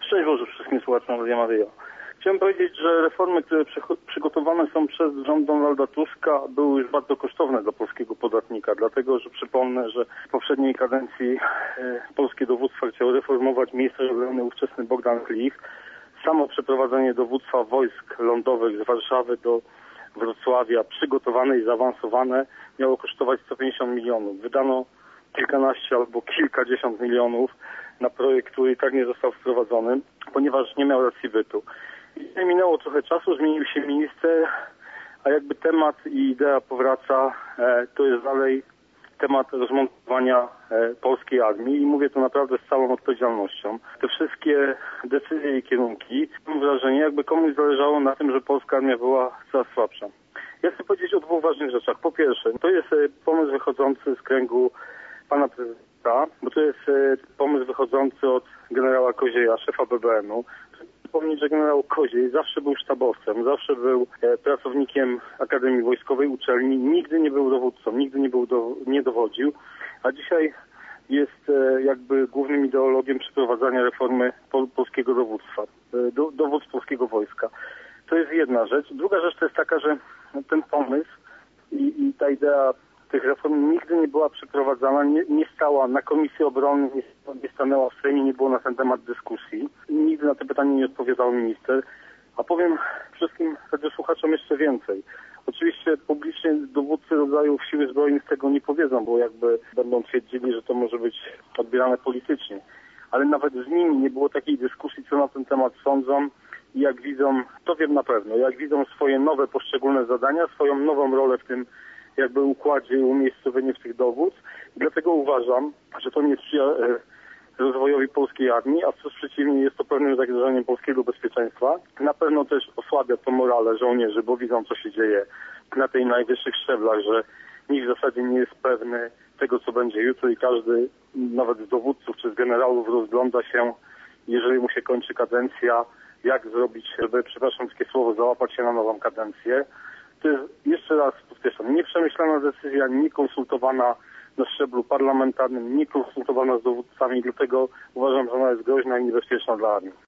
Cześć Boże wszystkim słuchaczom Radia Maryja. Chciałem powiedzieć, że reformy, które przygotowane są przez rząd Donalda Tuska, były już bardzo kosztowne dla polskiego podatnika, dlatego że przypomnę, że w poprzedniej kadencji polskie dowództwo chciało reformować minister obrony ówczesny Bogdan Klich. Samo przeprowadzenie dowództwa wojsk lądowych z Warszawy do Wrocławia, przygotowane i zaawansowane, miało kosztować 150 milionów. Wydano kilkanaście albo kilkadziesiąt milionów na projekt, który i tak nie został wprowadzony, ponieważ nie miał racji bytu. I minęło trochę czasu, zmienił się minister, a jakby temat i idea powraca, to jest dalej temat rozmontowania polskiej armii i mówię to naprawdę z całą odpowiedzialnością. Te wszystkie decyzje i kierunki, mam wrażenie, jakby komuś zależało na tym, że polska armia była coraz słabsza. Ja chcę powiedzieć o dwóch ważnych rzeczach. Po pierwsze, to jest pomysł wychodzący z kręgu pana prezydenta, bo to jest pomysł wychodzący od generała Kozieja, szefa BBN-u. Przypomnieć, że generał Koziej zawsze był sztabowcem, zawsze był pracownikiem Akademii Wojskowej uczelni, nigdy nie był dowódcą, nigdy nie dowodził, a dzisiaj jest jakby głównym ideologiem przeprowadzania reformy polskiego dowództwa, dowódz polskiego wojska. To jest jedna rzecz. Druga rzecz to jest taka, że ten pomysł i ta idea tych reform nigdy nie była przeprowadzana, nie stała na Komisji Obrony, nie stanęła w Sejmie, nie było na ten temat dyskusji. Nigdy na te pytanie nie odpowiadał minister. A powiem wszystkim słuchaczom jeszcze więcej. Oczywiście publicznie dowódcy rodzajów Siły Zbrojnych tego nie powiedzą, bo jakby będą twierdzili, że to może być odbierane politycznie. Ale nawet z nimi nie było takiej dyskusji, co na ten temat sądzą i jak widzą, to wiem na pewno, jak widzą swoje nowe poszczególne zadania, swoją nową rolę w tym jakby układzie i umiejscowienie w tych dowództw. Dlatego uważam, że to nie sprzyja rozwojowi polskiej armii, a wprost przeciwnie, jest to pewnym zagrożeniem polskiego bezpieczeństwa. Na pewno też osłabia to morale żołnierzy, bo widzą, co się dzieje na tej najwyższych szczeblach, że nikt w zasadzie nie jest pewny tego, co będzie jutro i każdy, nawet z dowódców czy z generałów, rozgląda się, jeżeli mu się kończy kadencja, jak zrobić, żeby, przepraszam takie słowo, załapać się na nową kadencję. To jest, jeszcze raz podkreślam, nieprzemyślana decyzja, niekonsultowana na szczeblu parlamentarnym, niekonsultowana z dowódcami, dlatego uważam, że ona jest groźna i niebezpieczna dla armii.